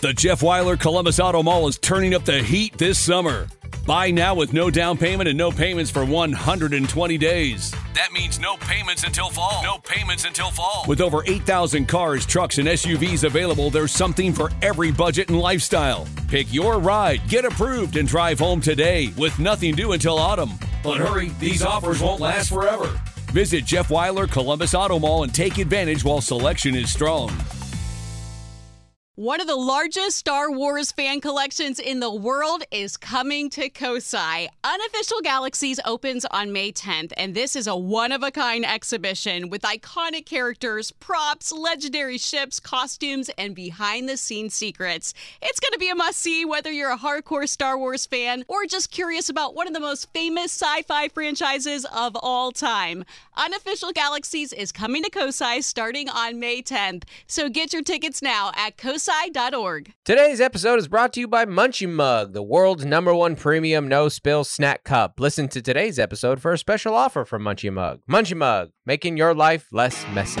The Jeff Weiler Columbus Auto Mall is turning up the heat this summer. Buy now with no down payment and no payments for 120 days. That means no payments until fall. No payments until fall. With over 8,000 cars, trucks, and SUVs available, there's something for every budget and lifestyle. Pick your ride, get approved, and drive home today with nothing due until autumn. But hurry, these offers won't last forever. Visit Jeff Weiler Columbus Auto Mall and take advantage while selection is strong. One of the largest Star Wars fan collections in the world is coming to Kosai. Unofficial Galaxies opens on May 10th, and this is a one-of-a-kind exhibition with iconic characters, props, legendary ships, costumes, and behind-the-scenes secrets. It's going to be a must-see whether you're a hardcore Star Wars fan or just curious about one of the most famous sci-fi franchises of all time. Unofficial Galaxies is coming to Kosai starting on May 10th, so get your tickets now at kosai.org. Today's episode is brought to you by Munchie Mug, the world's #1 premium no-spill snack cup. Listen to today's episode for a special offer from Munchie Mug. Munchie Mug, making your life less messy.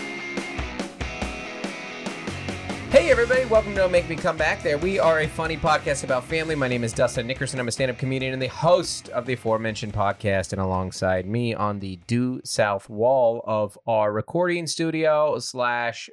Hey everybody, welcome to Don't Make Me Come Back There. We are a funny podcast about family. My name is Dustin Nickerson. I'm a stand-up comedian and the host of the aforementioned podcast. And alongside me on the due south wall of our recording studio /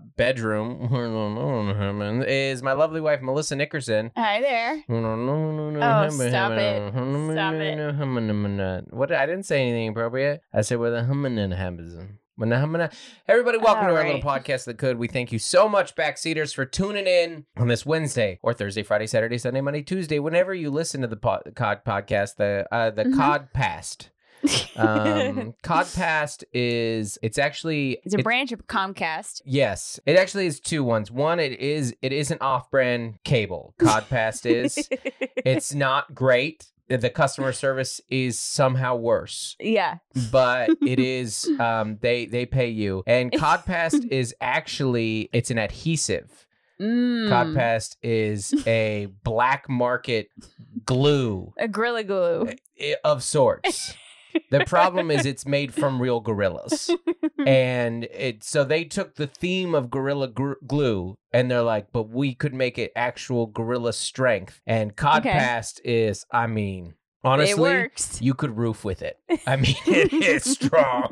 bedroom is my lovely wife, Melissa Nickerson. Hi there. Oh, stop it. Stop it. What? I didn't say anything appropriate. I said with a hummin'. Everybody, welcome to our little podcast that could. We thank you so much, backseaters, for tuning in on this Wednesday or Thursday, Friday, Saturday, Sunday, Monday, Tuesday, whenever you listen to the COD podcast, the Codpast. Codpast is it's a branch of Comcast. Yes, it actually is two ones. One, it is an off-brand cable. Codpast is. It's not great. The customer service is somehow worse. Yeah. But it is, they pay you. And Codpast is actually, it's an adhesive. Codpast is a black market glue. A Gorilla Glue. Of sorts. The problem is it's made from real gorillas. And so they took the theme of Gorilla Glue and they're like, but we could make it actual gorilla strength. And Codpast is, I mean, honestly, it works. You could roof with it. I mean, it is strong.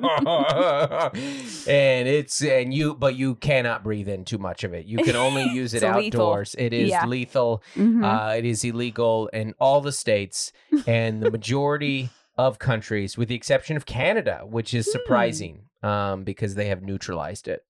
But you cannot breathe in too much of it. You can only use it outdoors. Lethal. It is lethal. Mm-hmm. It is illegal in all the states and the majority of countries, with the exception of Canada, which is surprising because they have neutralized it.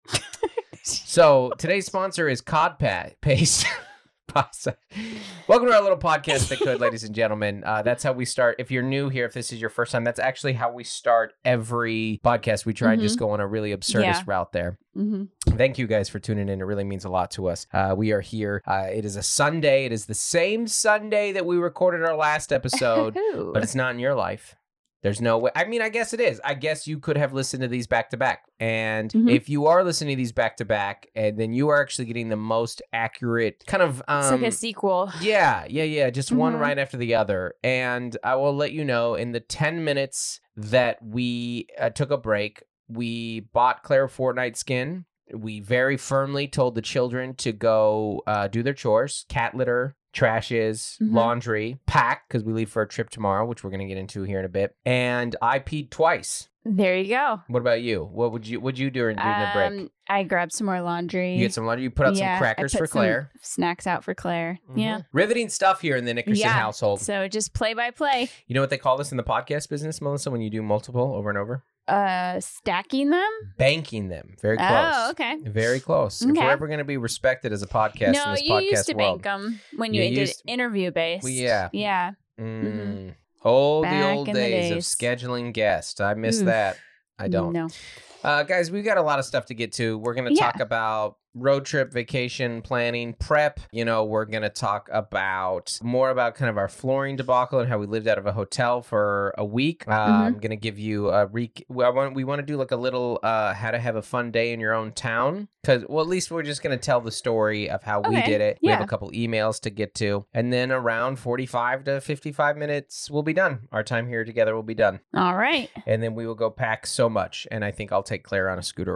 So today's sponsor is Cod Paste. Welcome to our little podcast that could, ladies and gentlemen. That's how we start. If you're new here, if this is your first time, that's actually how we start every podcast. We try and just go on a really absurdist route there. Thank you guys for tuning in. It really means a lot to us. We are here. It is a Sunday. It is the same Sunday that we recorded our last episode, but it's not in your life. There's no way. I mean, I guess it is. I guess you could have listened to these back to back. And if you are listening to these back to back, and then you are actually getting the most accurate kind of... it's like a sequel. Yeah. Just one right after the other. And I will let you know, in the 10 minutes that we took a break, we bought Claire Fortnite skin. We very firmly told the children to go do their chores, cat litter, trashes, laundry, pack, because we leave for a trip tomorrow, which we're going to get into here in a bit. And I peed twice. There you go. What about you? What'd you do during the break? I grabbed some more laundry. You get some laundry? You put out some crackers for Claire? Snacks out for Claire. Yeah. Riveting stuff here in the Nickerson household. So just play by play. You know what they call this in the podcast business, Melissa, when you do multiple over and over? Stacking them? Banking them. Very close. Oh, okay. Very close. Okay. If we're ever going to be respected as a podcast in this podcast world. No, you used to bank them when you did interview-based. Well, yeah. Yeah. The old days of scheduling guests. I miss that. I don't. No. Guys, we've got a lot of stuff to get to. We're going to talk about road trip, vacation planning, prep. We're going to talk more about kind of our flooring debacle and how we lived out of a hotel for a week. I'm going to give you we want to do like a little how to have a fun day in your own town. Because, well, at least we're just going to tell the story of how we did it. We have a couple emails to get to. And then around 45 to 55 minutes, we'll be done. Our time here together will be done. All right. And then we will go pack so much. And I think I'll take Claire on a scooter ride.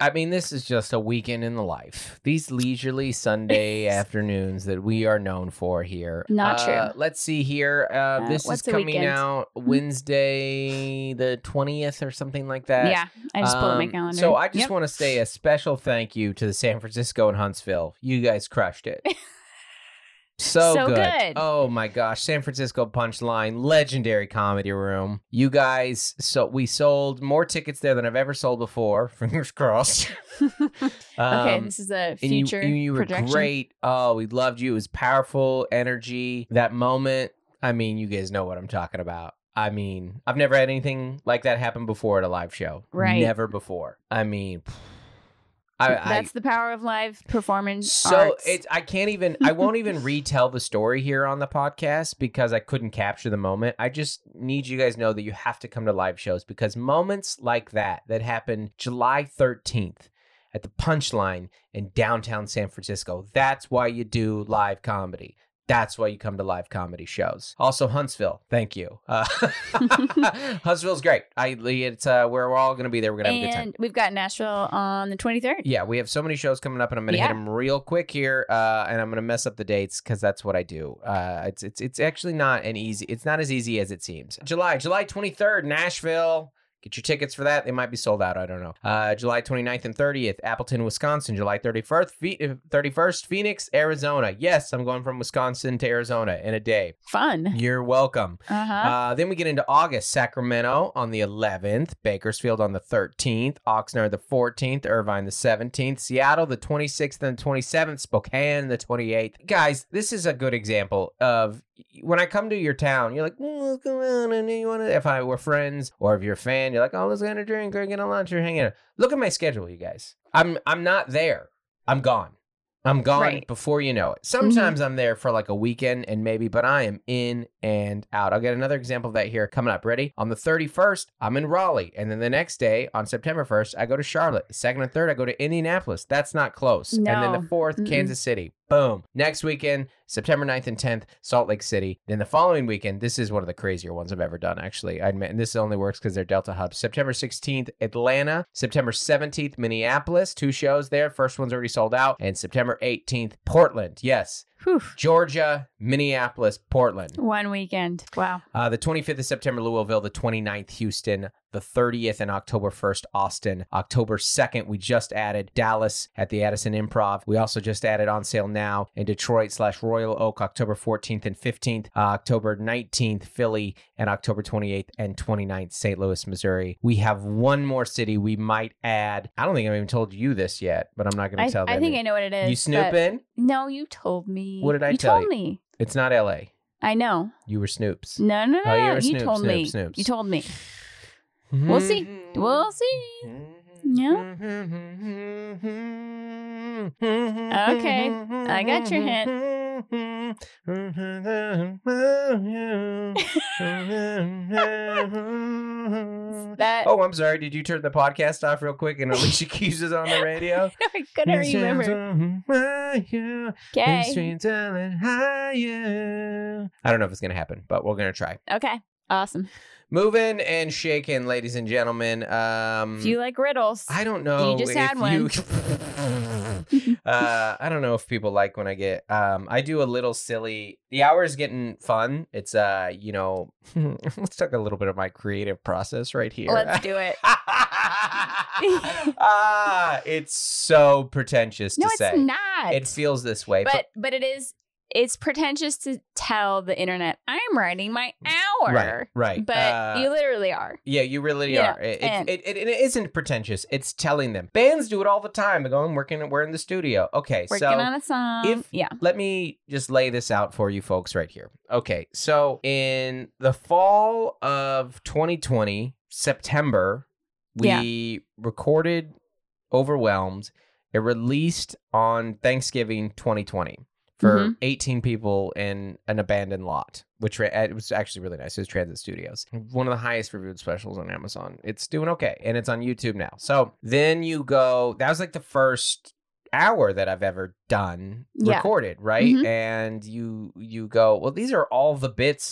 I mean, this is just a weekend in the life. These leisurely Sunday afternoons that we are known for here. Not true. Let's see here. This is coming out Wednesday the 20th or something like that. Yeah, I just pulled up my calendar. So I just want to say a special thank you to the San Francisco and Huntsville. You guys crushed it. So good. Oh my gosh. San Francisco Punchline, legendary comedy room. You guys, so we sold more tickets there than I've ever sold before. Fingers crossed. Okay, this is a future you were projection. great. Oh, we loved you. It was powerful energy. That moment. I mean, you guys know what I'm talking about. I mean, I've never had anything like that happen before at a live show. Right. Never before. I mean, that's the power of live performance. So I won't even retell the story here on the podcast because I couldn't capture the moment. I just need you guys to know that you have to come to live shows because moments like that happened July 13th at the Punchline in downtown San Francisco. That's why you do live comedy. That's why you come to live comedy shows. Also, Huntsville. Thank you. Huntsville's great. We're all going to be there. We're going to have a good time. And we've got Nashville on the 23rd. Yeah, we have so many shows coming up, and I'm going to hit them real quick here, and I'm going to mess up the dates because that's what I do. It's actually not it's not as easy as it seems. July 23rd, Nashville. Get your tickets for that. They might be sold out. I don't know. July 29th and 30th, Appleton, Wisconsin. July 31st, Phoenix, Arizona. Yes, I'm going from Wisconsin to Arizona in a day. Fun. You're welcome. Then we get into August, Sacramento on the 11th, Bakersfield on the 13th, Oxnard the 14th, Irvine the 17th, Seattle the 26th and 27th, Spokane the 28th. Guys, this is a good example of when I come to your town, you're like, let's go on, and you want to, if I were friends or if you're a fan, you're like, oh, let's get a drink or get a lunch or hang out. Look at my schedule, you guys. I'm not there. I'm gone. I'm gone before you know it. Sometimes I'm there for like a weekend and maybe, but I am in and out. I'll get another example of that here coming up. Ready? On the 31st, I'm in Raleigh. And then the next day, on September 1st, I go to Charlotte. The 2nd and 3rd, I go to Indianapolis. That's not close. No. And then the 4th, Kansas City. Boom. Next weekend, September 9th and 10th, Salt Lake City. Then the following weekend, this is one of the crazier ones I've ever done, actually. I admit, and this only works because they're Delta hubs. September 16th, Atlanta. September 17th, Minneapolis. 2 shows there. First one's already sold out. And September 18th, Portland. Yes. Whew. Georgia, Minneapolis, Portland. One weekend. Wow. The 25th of September, Louisville. The 29th, Houston. The 30th and October 1st, Austin. October 2nd, we just added Dallas at the Addison Improv. We also just added On Sale Now in Detroit/Royal Oak, October 14th and 15th. October 19th, Philly. And October 28th and 29th, St. Louis, Missouri. We have one more city we might add. I don't think I've even told you this yet, but I'm not going to tell them. I think I know what it is. You snooping? No, you told me. What did I tell you? You told me. It's not LA. I know. You were Snoops. No. Oh, you were you told me. Snoops. You told me. We'll see. We'll see. Yeah. Okay. I got your hint. Oh, I'm sorry. Did you turn the podcast off real quick and Alicia Keys is on the radio? I couldn't remember. Okay. I don't know if it's going to happen, but we're going to try. Okay. Awesome. Moving and shaking, ladies and gentlemen. If you like riddles, I don't know. You just had one. I don't know if people like when I get. I do a little silly. The hour is getting fun. It's let's talk a little bit of my creative process right here. Let's do it. It's so pretentious to say. No, it's not. It feels this way, but it is. It's pretentious to tell the internet, I'm writing my hour. Right. But you literally are. Yeah, you really are. It isn't pretentious. It's telling them. Bands do it all the time. They go, we're in the studio. Okay, working on a song. Let me just lay this out for you folks right here. Okay, so in the fall of 2020, September, we recorded Overwhelmed. It released on Thanksgiving 2020. For 18 people in an abandoned lot, which it was actually really nice. It was Transit Studios. One of the highest reviewed specials on Amazon. It's doing okay, and it's on YouTube now. So then you go, that was like the first hour that I've ever done recorded, right? And you go, well, these are all the bits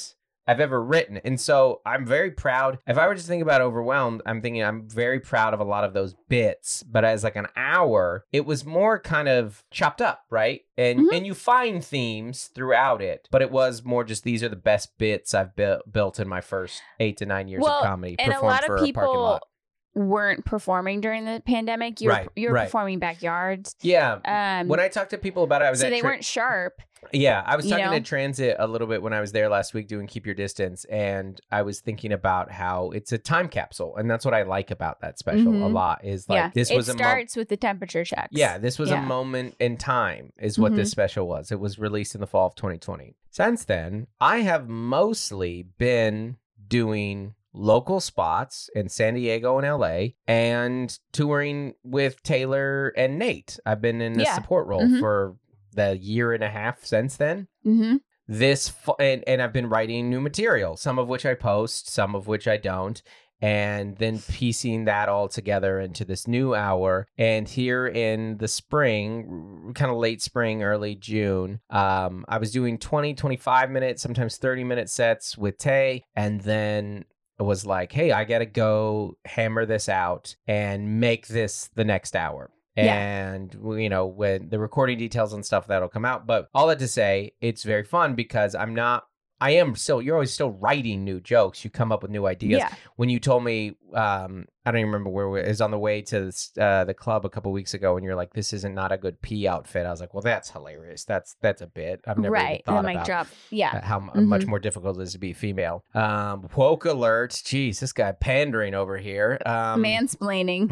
I've ever written. And so I'm very proud. If I were to think about overwhelmed, I'm thinking I'm very proud of a lot of those bits. But as like an hour, it was more kind of chopped up, right? And you find themes throughout it, but it was more just these are the best bits I've built in my first 8 to 9 years of comedy. And a lot of people weren't performing during the pandemic. You were performing backyards. Yeah. When I talked to people about it, they weren't sharp. Yeah, I was talking to Transit a little bit when I was there last week doing Keep Your Distance, and I was thinking about how it's a time capsule, and that's what I like about that special a lot. Is like this was starts with the temperature checks. Yeah, this was a moment in time, is what this special was. It was released in the fall of 2020. Since then, I have mostly been doing local spots in San Diego and LA and touring with Taylor and Nate. I've been in a support role for the year and a half since then. And I've been writing new material, some of which I post, some of which I don't, and then piecing that all together into this new hour. And here in the spring, kind of late spring, early June, I was doing 20, 25 minutes, sometimes 30-minute sets with Tay, and then it was like, hey, I got to go hammer this out and make this the next hour. And, when the recording details and stuff, that'll come out. But all that to say, it's very fun because you're always still writing new jokes. You come up with new ideas. Yeah. When you told me, I don't even remember where it was on the way to the club a couple weeks ago, and you're like, this isn't not a good pee outfit. I was like, well, that's hilarious. That's a bit. I've never even thought about drop. Yeah. How much more difficult it is to be female. Woke alert. Jeez, this guy pandering over here. Mansplaining.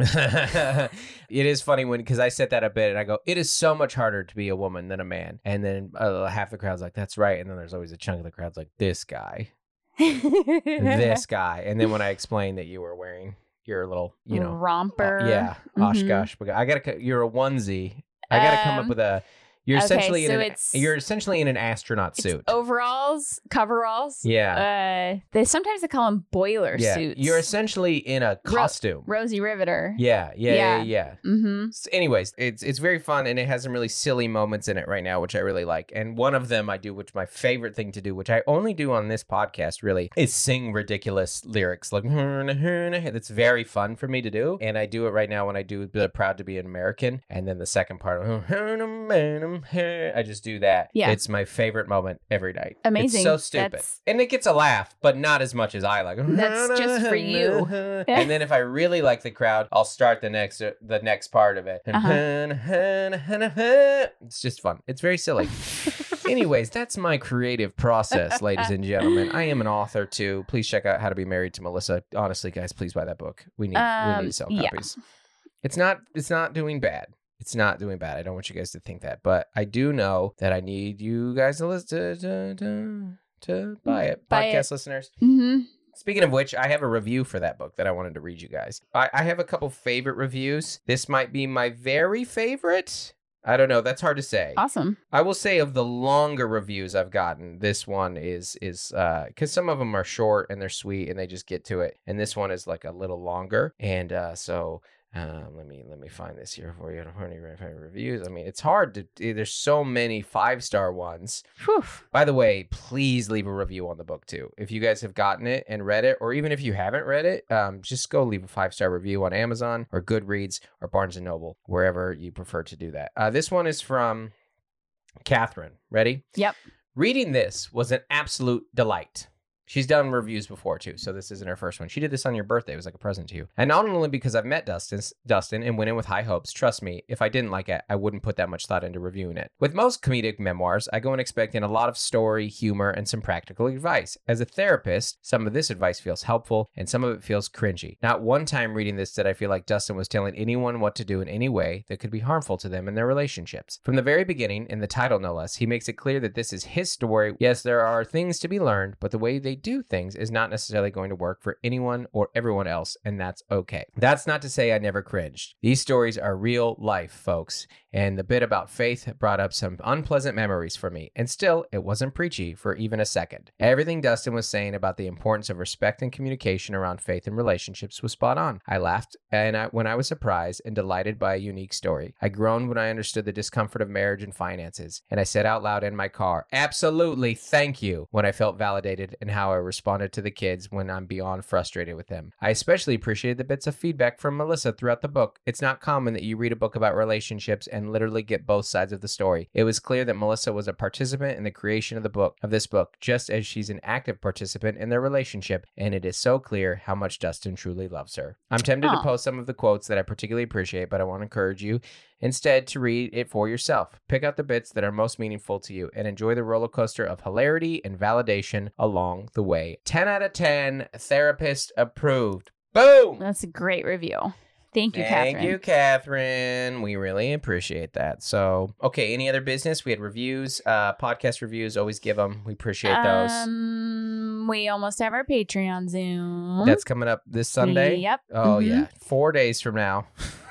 It is funny because I said that a bit, and I go, it is so much harder to be a woman than a man. And then half the crowd's like, that's right. And then there's always a chunk of the crowd's like, this guy. This guy. And then when I explained that you were wearing your little, romper. Oshkosh. You're a onesie. I gotta come up with you're essentially in an astronaut suit. Overalls, coveralls. Yeah. They sometimes call them boiler suits. You're essentially in a costume. Rosie Riveter. Yeah. So anyways, it's very fun, and it has some really silly moments in it right now, which I really like. And one of them I do, which my favorite thing to do, which I only do on this podcast, really, is sing ridiculous lyrics. Like, it's very fun for me to do, and I do it right now when I do Proud to Be an American, and then the second part, I just do that. Yeah. It's my favorite moment every night. Amazing. It's so stupid. And it gets a laugh, but not as much as I like. That's just for you. And then if I really like the crowd, I'll start the next part of it. It's just fun. It's very silly. Anyways, that's my creative process, ladies and gentlemen. I am an author too. Please check out How to Be Married to Melissa. Honestly, guys, please buy that book. We need to sell copies. It's not doing bad. It's not doing bad. I don't want you guys to think that, but I do know that I need you guys to listen to buy it. Podcast listeners. Mm-hmm. Speaking of which, I have a review for that book that I wanted to read you guys. I have a couple favorite reviews. This might be my very favorite. I don't know. That's hard to say. Awesome. I will say of the longer reviews I've gotten, this one is because some of them are short and they're sweet and they just get to it. And this one is like a little longer. And so let me find this here for you. Reviews. I mean, it's hard to. There's so many 5-star ones. Whew. By the way, please leave a review on the book too. If you guys have gotten it and read it, or even if you haven't read it, just go leave a 5-star review on Amazon or Goodreads or Barnes and Noble, wherever you prefer to do that. This one is from Catherine. Ready? Yep. Reading this was an absolute delight. She's done reviews before, too, so this isn't her first one. She did this on your birthday. It was like a present to you. And not only because I've met Dustin and went in with high hopes, trust me, if I didn't like it, I wouldn't put that much thought into reviewing it. With most comedic memoirs, I go in expecting a lot of story, humor, and some practical advice. As a therapist, some of this advice feels helpful, and some of it feels cringy. Not one time reading this did I feel like Dustin was telling anyone what to do in any way that could be harmful to them in their relationships. From the very beginning, in the title no less, he makes it clear that this is his story. Yes, there are things to be learned, but the way they do things is not necessarily going to work for anyone or everyone else, and that's okay. That's not to say I never cringed. These stories are real life, folks, And the bit about faith brought up some unpleasant memories for me. And still, it wasn't preachy for even a second. Everything Dustin was saying about the importance of respect and communication around faith and relationships was spot on. I laughed when I was surprised and delighted by a unique story. I groaned when I understood the discomfort of marriage and finances. And I said out loud in my car, absolutely, thank you, when I felt validated in how I responded to the kids when I'm beyond frustrated with them. I especially appreciated the bits of feedback from Melissa throughout the book. It's not common that you read a book about relationships and literally get both sides of the story. It was clear that Melissa was a participant in the creation of this book, just as she's an active participant in their relationship, and it is so clear how much Dustin truly loves her. I'm tempted to post some of the quotes that I particularly appreciate, but I want to encourage you instead to read it for yourself. Pick out the bits that are most meaningful to you and enjoy the roller coaster of hilarity and validation along the way. 10 out of 10, therapist approved. Boom! That's a great review. Thank you, Catherine. Thank you, Catherine. We really appreciate that. So, okay, any other business? We had reviews, podcast reviews. Always give them. We appreciate those. We almost have our Patreon Zoom. That's coming up this Sunday? Yep. Oh, yeah. 4 days from now.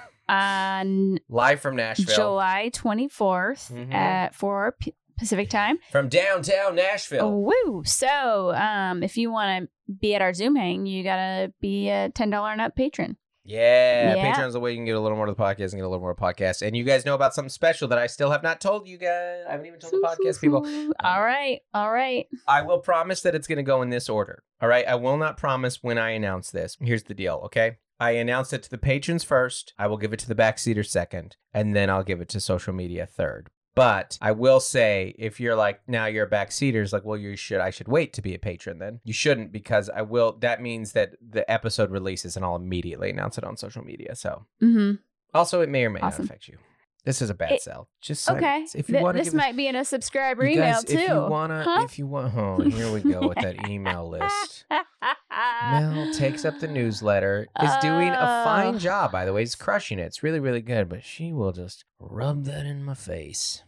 On live from Nashville. July 24th at 4 Pacific time. From downtown Nashville. Oh, woo. So, if you want to be at our Zoom hang, you got to be a $10 and up patron. Yeah, Patreon's the way you can get a little more of the podcast and get a little more podcast. And you guys know about something special that I still have not told you guys. I haven't even told the podcast people. All right. I will promise that it's going to go in this order. All right. I will not promise when I announce this. Here's the deal, okay? I announced it to the patrons first. I will give it to the backseaters second. And then I'll give it to social media third. But I will say, if you're like, now you're a backseater, it's like, well, I should wait to be a patron then. You shouldn't, because that means that the episode releases and I'll immediately announce it on social media. So also, it may or may not affect you. This is a bad sell. Just okay. If you want this might be in a subscriber email too. If you want, here we go with that email list. Mel takes up the newsletter. Is doing a fine job, by the way. He's crushing it. It's really, really good. But she will just rub that in my face.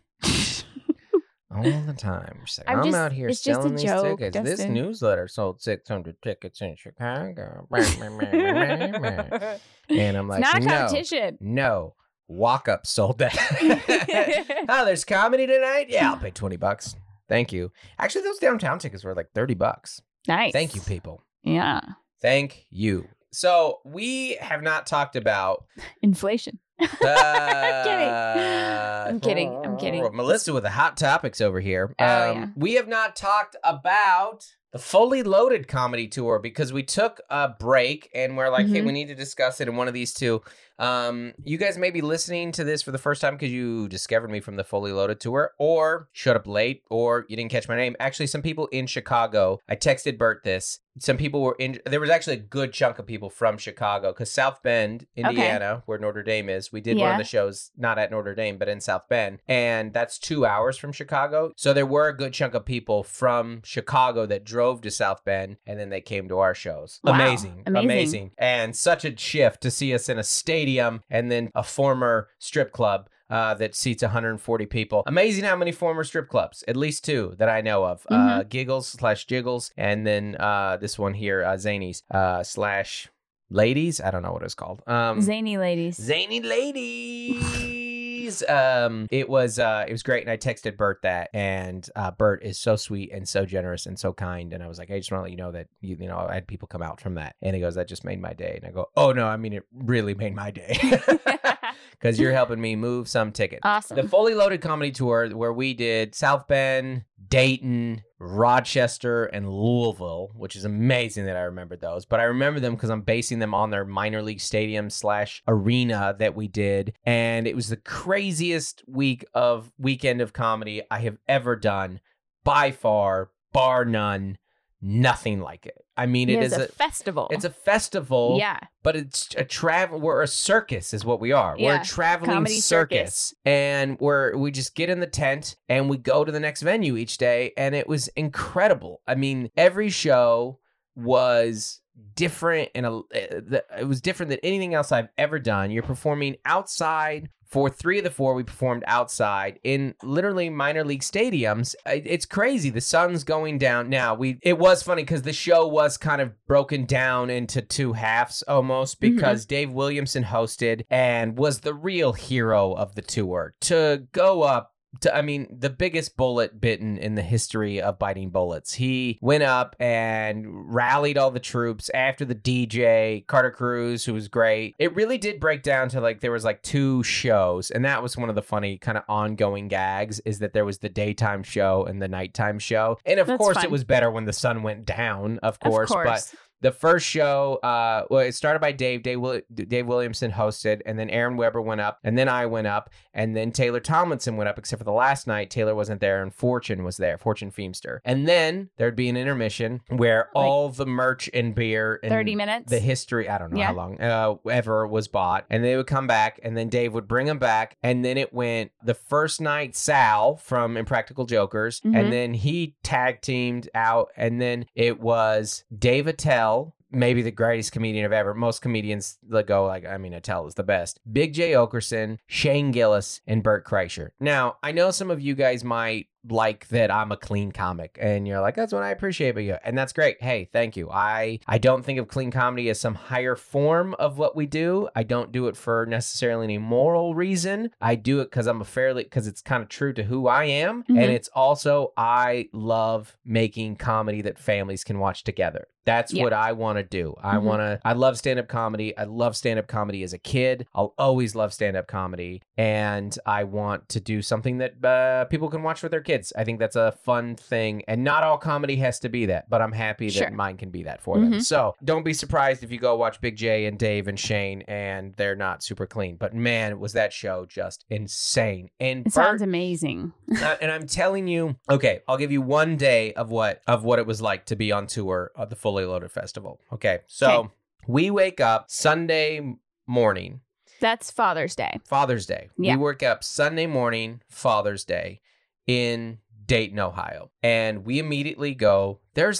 All the time. Like, I'm out here selling these tickets. Dustin. This newsletter sold 600 tickets in Chicago. And I'm like, it's not a competition. No. Walk Up sold that. Oh, there's comedy tonight? Yeah, I'll pay $20. Thank you. Actually, those downtown tickets were like $30. Nice. Thank you, people. Yeah. Thank you. So we have not talked about inflation. I'm kidding. Melissa with the hot topics over here. Yeah. We have not talked about the Fully Loaded comedy tour because we took a break and we're like, hey, we need to discuss it in one of these two. You guys may be listening to this for the first time because you discovered me from the Fully Loaded tour, or showed up late, or you didn't catch my name. Actually, some people in Chicago, I texted Bert this. Some people were there was actually a good chunk of people from Chicago because South Bend, Indiana, where Notre Dame is, we did one of the shows, not at Notre Dame, but in South Bend. And that's 2 hours from Chicago. So there were a good chunk of people from Chicago that drove to South Bend and then they came to our shows. Wow. Amazing. And such a shift to see us in a stadium and then a former strip club that seats 140 people. Amazing how many former strip clubs, at least two that I know of. Giggles/Jiggles, and then this one here, Zanies / Ladies. I don't know what it's called. Zany Ladies. Zany Ladies. It was great, and I texted Bert that, and Bert is so sweet and so generous and so kind, and I was like, I just want to let you know that you know I had people come out from that, and he goes, that just made my day, and I go, oh no, I mean it really made my day. Because you're helping me move some tickets. Awesome. The Fully Loaded comedy tour where we did South Bend, Dayton, Rochester, and Louisville, which is amazing that I remembered those. But I remember them because I'm basing them on their minor league stadium / arena that we did. And it was the craziest weekend of comedy I have ever done. By far, bar none. Nothing like it. I mean, it is a festival. It's a festival. Yeah. But it's a we're a circus is what we are. Yeah. We're a traveling Comedy circus. And we just get in the tent and we go to the next venue each day. And it was incredible. I mean, every show was different, and it was different than anything else I've ever done. You're performing outside. For 3 of the 4, we performed outside in literally minor league stadiums. It's crazy. The sun's going down. Now, it was funny because the show was kind of broken down into 2 halves almost, because Dave Williamson hosted and was the real hero of the tour. To go up, the biggest bullet bitten in the history of biting bullets. He went up and rallied all the troops after the DJ, Carter Cruz, who was great. It really did break down to there was 2 shows, and that was one of the funny kind of ongoing gags, is that there was the daytime show and the nighttime show. And of course, fun. It was better when the sun went down, of course. But the first show, it started by Dave Williamson hosted, and then Aaron Weber went up, and then I went up, and then Taylor Tomlinson went up, except for the last night. Taylor wasn't there, and Fortune was there, Fortune Feimster. And then there'd be an intermission where all the merch and beer and 30 minutes, the history, I don't know how long, ever was bought, and they would come back, and then Dave would bring them back, and then it went the first night, Sal from Impractical Jokers, and then he tag teamed out, and then it was Dave Attell, maybe the greatest comedian of ever. Most comedians go Attell is the best. Big J. Okerson, Shane Gillis, and Bert Kreischer. Now, I know some of you guys might like that I'm a clean comic, and you're like, that's what I appreciate about you, and that's great. Hey, thank you. I don't think of clean comedy as some higher form of what we do. I don't do it for necessarily any moral reason. I do it because because it's kind of true to who I am, and it's also, I love making comedy that families can watch together. That's what I want to do. I love stand-up comedy. I love stand-up comedy as a kid. I'll always love stand-up comedy, and I want to do something that people can watch with their kids. I think that's a fun thing, and not all comedy has to be that, but I'm happy that mine can be that for them. So don't be surprised if you go watch Big J and Dave and Shane and they're not super clean. But man, was that show just insane. And it sounds amazing. And I'm telling you, okay, I'll give you one day of what it was like to be on tour at the Fully Loaded Festival. Okay, so we wake up Sunday morning. That's Father's Day. Father's Day. Yeah. We wake up Sunday morning, Father's Day, in Dayton, Ohio. And we immediately go, there's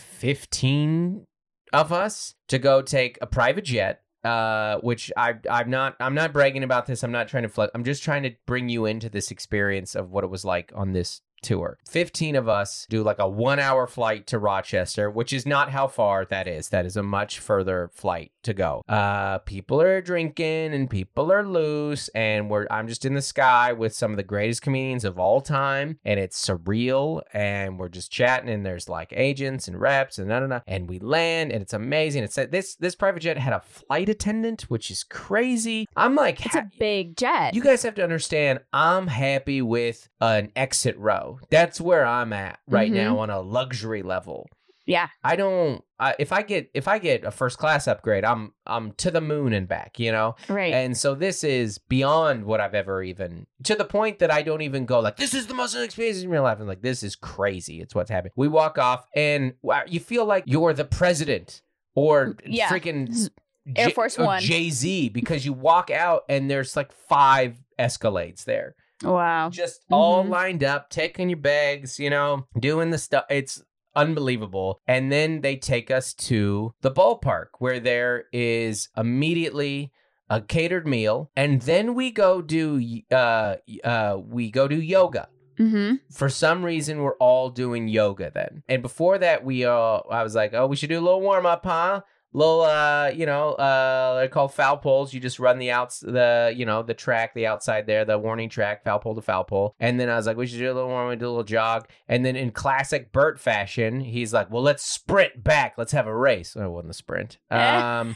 15 of us, to go take a private jet, which I'm not bragging about this. I'm not trying to flex. I'm just trying to bring you into this experience of what it was like on this tour. 15 of us do a 1-hour flight to Rochester, which is not how far that is. That is a much further flight to go. People are drinking and people are loose, and I'm just in the sky with some of the greatest comedians of all time, and it's surreal, and we're just chatting, and there's agents and reps and and we land, and it's amazing. It's this private jet had a flight attendant, which is crazy. I'm it's a big jet. You guys have to understand, I'm happy with an exit row. That's where I'm at right now on a luxury level. Yeah. I don't. If I get a first class upgrade, I'm to the moon and back. Right. And so this is beyond what I've ever even, to the point that I don't even go this is the most experience in real life. I'm this is crazy. It's what's happening. We walk off, and you feel like you're the president or freaking Air Force One, Jay-Z, because you walk out and there's 5 Escalades there. Wow. Just all lined up, taking your bags, doing the stuff. It's unbelievable. And then they take us to the ballpark, where there is immediately a catered meal. And then we go do yoga. For some reason, we're all doing yoga then. And before that, I was like, we should do a little warm up, huh? Little, they're called foul poles. You just run the track, the outside there, the warning track, foul pole to foul pole. And then I was like, we should do a little warm, do a little jog. And then in classic Bert fashion, he's like, well, let's sprint back. Let's have a race. Oh, it wasn't a sprint. By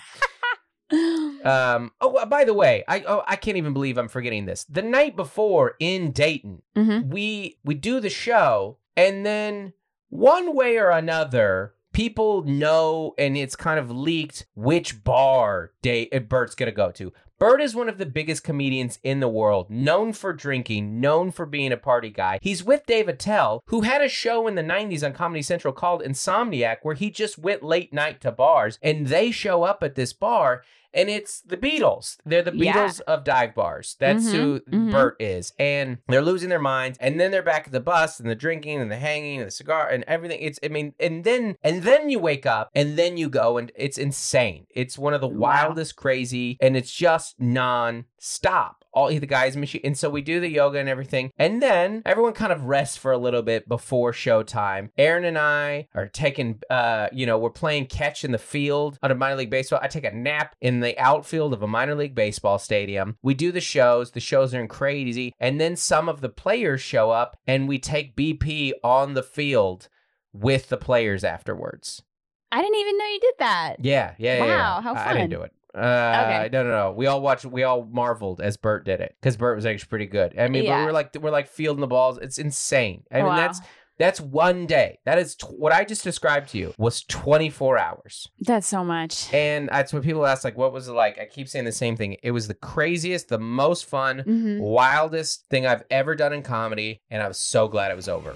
the way, I can't even believe I'm forgetting this. The night before in Dayton, we do the show, and then one way or another, people know, and it's kind of leaked which bar Bert's going to go to. Bert is one of the biggest comedians in the world, known for drinking, known for being a party guy. He's with Dave Attell, who had a show in the 90s on Comedy Central called Insomniac, where he just went late night to bars, and they show up at this bar, and it's the Beatles. They're the Beatles of dive bars. That's who Bert is. And they're losing their minds. And then they're back at the bus and the drinking and the hanging and the cigar and everything. And then you wake up and then you go and it's insane. It's one of the wildest, crazy, and it's just non-stop. All the guys machine. And so we do the yoga and everything. And then everyone kind of rests for a little bit before showtime. Aaron and I are taking, we're playing catch in the field on a minor league baseball. I take a nap in the outfield of a minor league baseball stadium. We do the shows. The shows are crazy. And then some of the players show up and we take BP on the field with the players afterwards. I didn't even know you did that. Yeah. Wow, how fun. I didn't do it. Okay. No. We all marveled as Bert did it because Bert was actually pretty good. I mean, but we're like fielding the balls. It's insane. I mean, that's one day. That is what I just described to you was 24 hours. That's so much. And that's when people ask, like, what was it like? I keep saying the same thing. It was the craziest, the most fun, wildest thing I've ever done in comedy. And I was so glad it was over.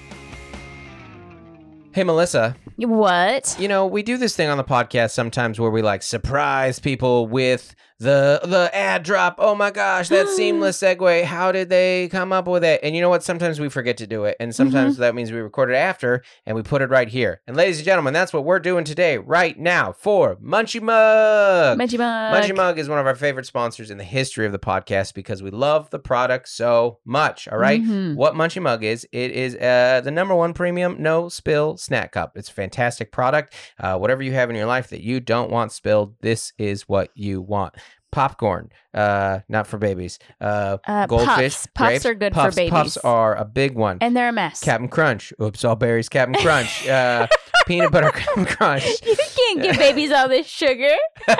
Hey, Melissa. What? We do this thing on the podcast sometimes where we like surprise people with the ad drop. Oh my gosh, that seamless segue. How did they come up with it? And you know what? Sometimes we forget to do it. And sometimes that means we record it after and we put it right here. And ladies and gentlemen, that's what we're doing today, right now for Munchie Mug. Munchie Mug. Munchie Mug is one of our favorite sponsors in the history of the podcast because we love the product so much. All right. What Munchie Mug is, it is the #1 premium no spill snack cup. It's a fantastic product. Whatever you have in your life that you don't want spilled, this is what you want. Popcorn, not for babies. Goldfish, Puffs are good for babies. Puffs are a big one. And they're a mess. Captain Crunch. Oops, all berries, Captain Crunch. Peanut butter Captain Crunch. You can't give babies all this sugar.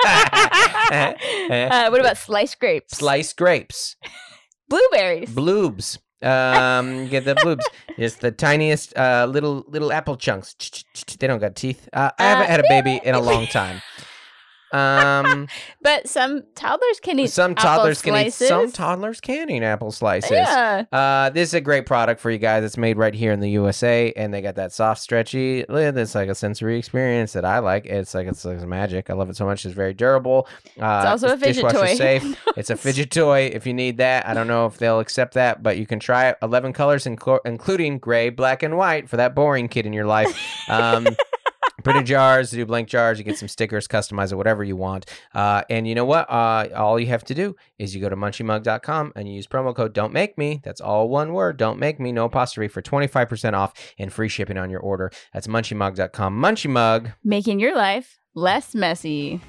What about sliced grapes? Sliced grapes. Blueberries. Bloobs. Get the bloobs. It's the tiniest little apple chunks. They don't got teeth. I haven't had a baby in a long time. But some toddlers can eat Some toddlers can eat apple slices. Yeah. This is a great product for you guys. It's made right here in the USA, and they got that soft, stretchy lid. It's like a sensory experience that I like. It's like magic. I love it so much. It's very durable. It's also a fidget toy. Safe. It's a fidget toy if you need that. I don't know if they'll accept that, but you can try it. 11 colors, including gray, black, and white for that boring kid in your life. Printed jars, do blank jars, you get some stickers, customize it, whatever you want. And you know what? All you have to do is you go to munchiemug.com and you use promo code Don't Make Me. That's all one word, Don't Make Me, no apostrophe, for 25% off and free shipping on your order. That's munchiemug.com. Munchie Mug. Making your life less messy.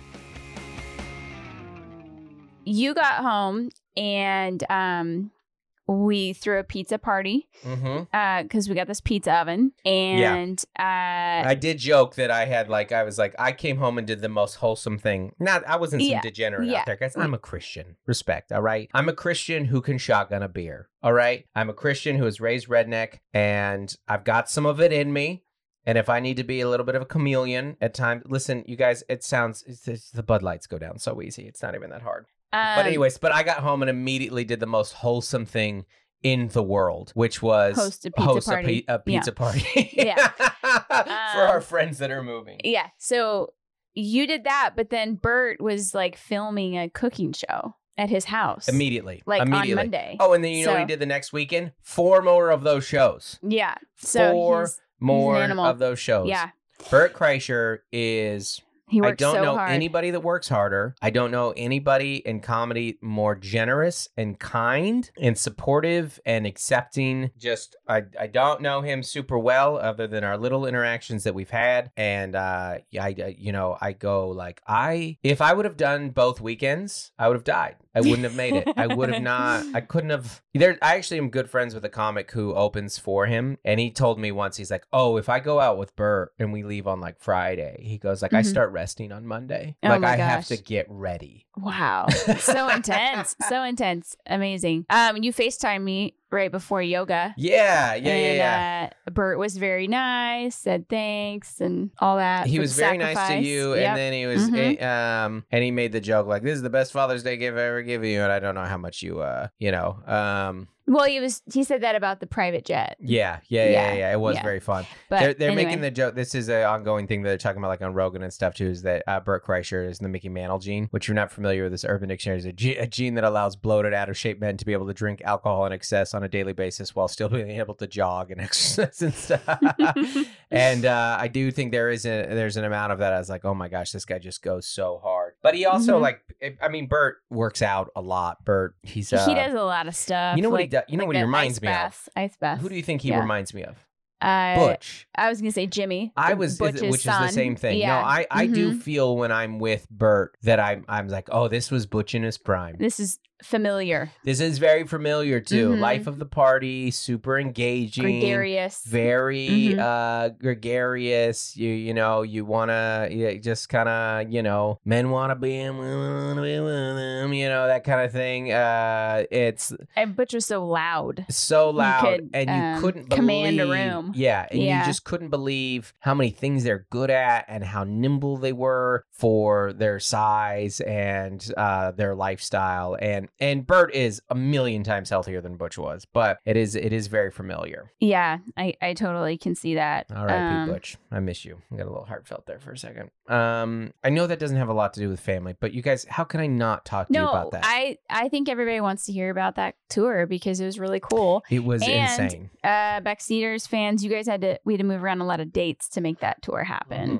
You got home and we threw a pizza party because we got this pizza oven. And I did joke that I came home and did the most wholesome thing. I wasn't some degenerate out there, guys. I'm a Christian. Respect, all right? I'm a Christian who can shotgun a beer, all right? I'm a Christian who was raised redneck, and I've got some of it in me. And if I need to be a little bit of a chameleon at times, listen, you guys, the Bud Lights go down so easy. It's not even that hard. But I got home and immediately did the most wholesome thing in the world, which was host a pizza party. For our friends that are moving. Yeah. So you did that, but then Bert was like filming a cooking show at his house. Immediately. On Monday. Oh, and then you know what he did the next weekend? 4 more of those shows. Yeah. So 4 more of those shows. Yeah. Bert Kreischer is... I don't know hard. anybody that works harder. I don't know anybody in comedy more generous and kind and supportive and accepting. I don't know him super well other than our little interactions that we've had. And I go like, if I would have done both weekends, I would have died. I wouldn't have made it. I would have not. I couldn't have. I actually am good friends with a comic who opens for him. And he told me once, he's like, oh, if I go out with Bert and we leave on like Friday, he goes like, I start resting on Monday. Oh like I have to get ready. Wow. So intense. So intense. Amazing. You FaceTimed me right before yoga. Yeah. Bert was very nice, said thanks and all that. He was very nice to you, and then he was, and he made the joke like, "This is the best Father's Day gift I ever given you," and I don't know how much you, Well, he said that about the private jet. Yeah. It was very fun. But they're anyway. making the joke. This is an ongoing thing that they're talking about, like on Rogan and stuff too. Is that Bert Kreischer is the Mickey Mantle gene, which you're not familiar with. This Urban Dictionary is a gene that allows bloated, out of shape men to be able to drink alcohol in excess on a daily basis while still being able to jog and exercise and stuff. And I do think there's an amount of that. I was like, oh my gosh, this guy just goes so hard. But he also Bert works out a lot. Bert, he does a lot of stuff. You know what he does? You know what he reminds me of? Ice bath. Who do you think he reminds me of? Butch. I was gonna say Jimmy. Which is the same thing. Yeah. No, I do feel when I'm with Bert that I'm like, oh, this was Butch in his prime. This is familiar. This is very familiar too. Life of the party, super engaging, gregarious, very gregarious. You wanna just kind of men wanna be him, women wanna be with him, that kind of thing. And Butch was so loud, and you couldn't command a room. Yeah, and you just couldn't believe how many things they're good at and how nimble they were for their size and their lifestyle. And Bert is a million times healthier than Butch was, but it is very familiar. Yeah, I totally can see that. All right, Butch, I miss you. I got a little heartfelt there for a second. I know that doesn't have a lot to do with family, but you guys, how can I not talk to you about that? I think everybody wants to hear about that tour because it was really cool. It was insane. Backseaters fans, you guys we had to move around a lot of dates to make that tour happen.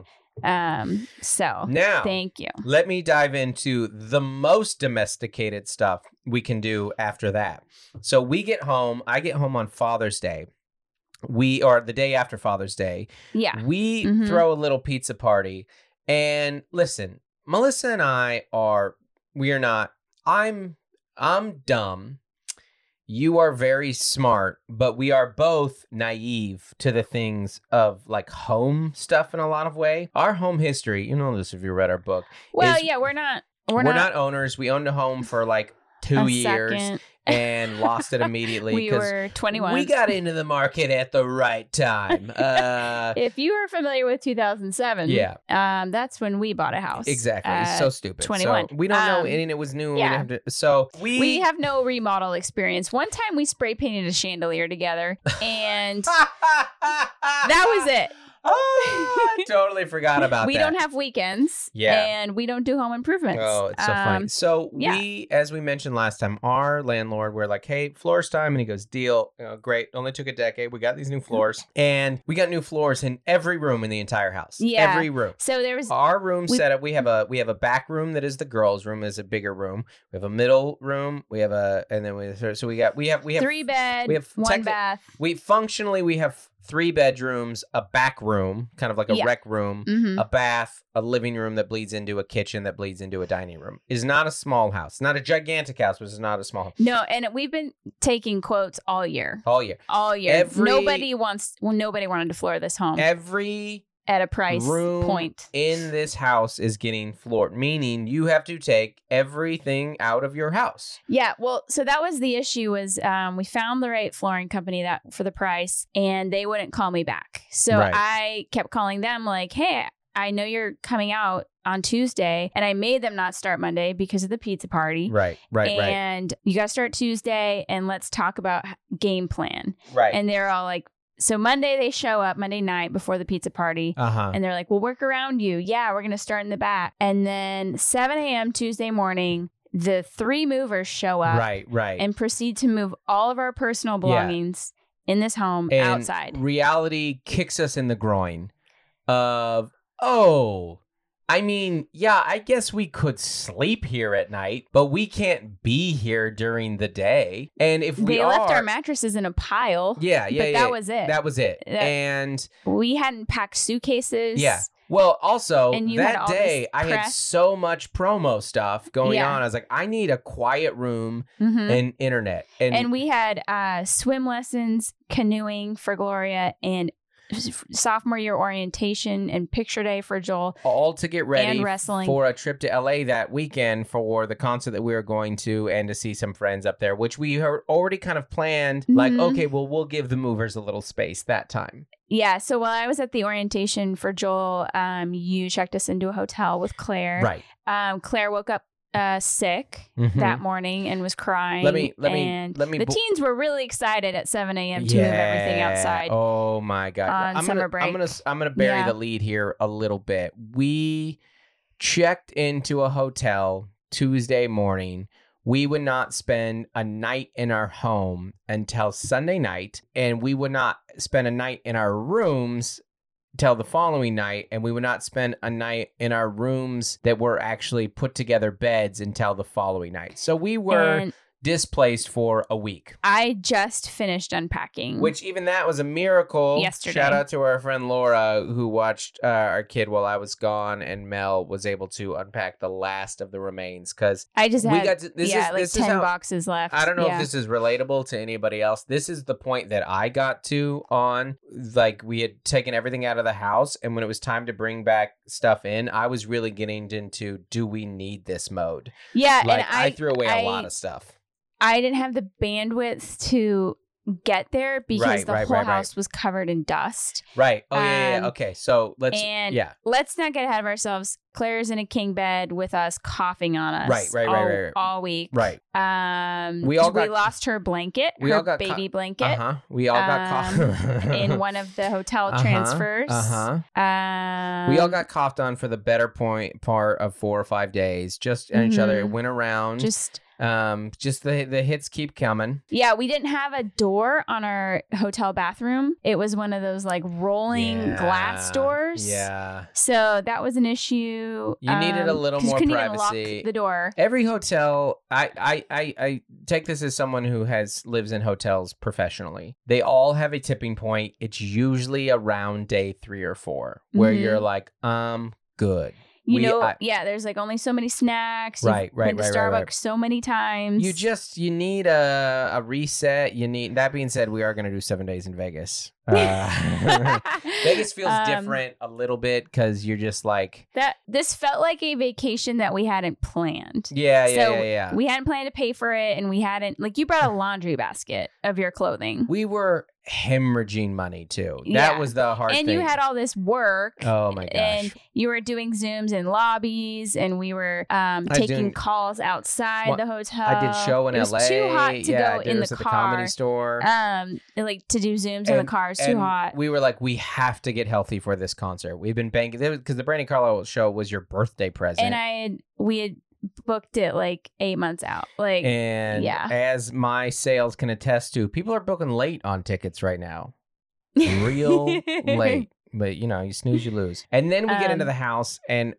So now, thank you. Let me dive into the most domesticated stuff we can do after that. So I get home on Father's Day. The day after Father's Day. Yeah. We throw a little pizza party. And listen, Melissa and we are not, I'm dumb. You are very smart, but we are both naive to the things of like home stuff in a lot of way. Our home history, you know this if you read our book. Well, we're not owners. We owned a home for like 2 years and lost it immediately. We were 21. We got into the market at the right time. If you are familiar with 2007, that's when we bought a house. Exactly. It's so stupid. 21. So we don't know, and it was new. Yeah. We have no remodel experience. One time we spray painted a chandelier together, and that was it. I totally forgot about that. We don't have weekends, and we don't do home improvements. Oh, it's so funny. So we, as we mentioned last time, our landlord, we're like, hey, floors time. And he goes, deal. Great. Only took a decade. We got these new floors. And we got new floors in every room in the entire house. Yeah. Every room. So there was our room set up. We have a back room that is the girls' room, is a bigger room. We have a middle room. We have we have 3 bed, we have 1 bath. We have 3 bedrooms, a back room, kind of like a rec room, a bath, a living room that bleeds into a kitchen that bleeds into a dining room. It is not a small house. Not a gigantic house, but it's not a small house. No, and we've been taking quotes all year. Nobody wanted to floor this home. At a price point in this house is getting floored, meaning you have to take everything out of your house. Yeah, well, so that was the issue was we found the right flooring company that for the price, and they wouldn't call me back. So I kept calling them like, hey, I know you're coming out on Tuesday, and I made them not start Monday because of the pizza party. Right. And you got to start Tuesday, and let's talk about game plan. Right. And they're all like, so Monday they show up Monday night before the pizza party, and they're like, we'll work around you. Yeah, we're going to start in the back. And then 7 a.m. Tuesday morning, the 3 movers show up and proceed to move all of our personal belongings in this home and outside. Reality kicks us in the groin of, I mean, I guess we could sleep here at night, but we can't be here during the day. And if they left our mattresses in a pile. That was it. That was it. And we hadn't packed suitcases. Yeah. Well, also, that day, I had so much promo stuff going on. I was like, I need a quiet room and internet. And we had swim lessons, canoeing for Gloria, and sophomore year orientation and picture day for Joel. All to get ready and wrestling. For a trip to LA that weekend for the concert that we were going to and to see some friends up there, which we had already kind of planned. Like, okay, well, we'll give the movers a little space that time. Yeah. So while I was at the orientation for Joel, you checked us into a hotel with Claire. Right. Claire woke up sick that morning and was crying. Let me. The teens were really excited at 7 a.m. to move everything outside. Oh my God! On summer break. I'm gonna bury the lead here a little bit. We checked into a hotel Tuesday morning. We would not spend a night in our home until Sunday night, and we would not spend a night in our rooms till the following night, and we would not spend a night in our rooms that were actually put together beds until the following night. So we were displaced for a week. I just finished unpacking. Which even that was a miracle. Yesterday. Shout out to our friend Laura, who watched our kid while I was gone, and Mel was able to unpack the last of the remains, because I just had 10 boxes left. I don't know if this is relatable to anybody else. This is the point that I got to on, like, we had taken everything out of the house, and when it was time to bring back stuff in, I was really getting into, do we need this mode? Yeah. Like, and I threw away a lot of stuff. I didn't have the bandwidth to get there because the whole house was covered in dust. Right. Oh, yeah. Okay. So let's not get ahead of ourselves. Claire's in a king bed with us, coughing on us. Right. All week. Right. We lost her blanket, her baby blanket. We all got coughed in one of the hotel transfers. We all got coughed on for the better part of 4 or 5 days. Just each other. It went around. Just the hits keep coming. Yeah, we didn't have a door on our hotel bathroom. It was one of those like rolling glass doors. Yeah. So that was an issue. You needed a little more couldn't privacy. Even lock the door. Every hotel, I take this as someone who lives in hotels professionally. They all have a tipping point. It's usually around day 3 or 4 where you're like, good. There's like only so many snacks. Right. Been to Starbucks so many times. You need a reset. That being said, we are going to do 7 days in Vegas. Vegas feels different a little bit because you're just like that. This felt like a vacation that we hadn't planned. Yeah. We hadn't planned to pay for it, and we hadn't, like, you brought a laundry basket of your clothing. We were hemorrhaging money too. That was the hard thing. And you had all this work. Oh my gosh. And you were doing Zooms in lobbies, and we were taking calls outside the hotel. I did show in LA. It was too hot to go in the car. At the Comedy Store. Like to do Zooms in the car. Too hot. We were like, we have to get healthy for this concert. We've been banking because the Brandi Carlile show was your birthday present, and we had booked it like 8 months out. As my sales can attest to, people are booking late on tickets right now, real late. But you snooze, you lose. And then we get into the house, and